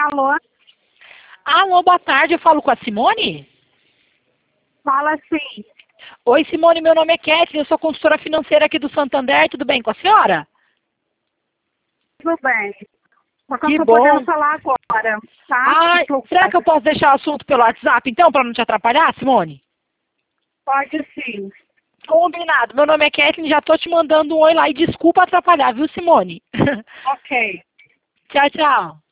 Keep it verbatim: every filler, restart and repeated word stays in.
Alô? Alô, boa tarde, eu falo com a Simone? Fala sim. Oi, Simone, meu nome é Kathleen, eu sou consultora financeira aqui do Santander, tudo bem com a senhora? Tudo bem. Só que eu Que não tô bom. podendo falar agora, tá? Ah, Tô será que eu ocupada. posso deixar o assunto pelo WhatsApp, então, para não te atrapalhar, Simone? Pode sim. Combinado, meu nome é Kathleen, já tô te mandando um oi lá e desculpa atrapalhar, viu, Simone? Ok. Tchau, tchau.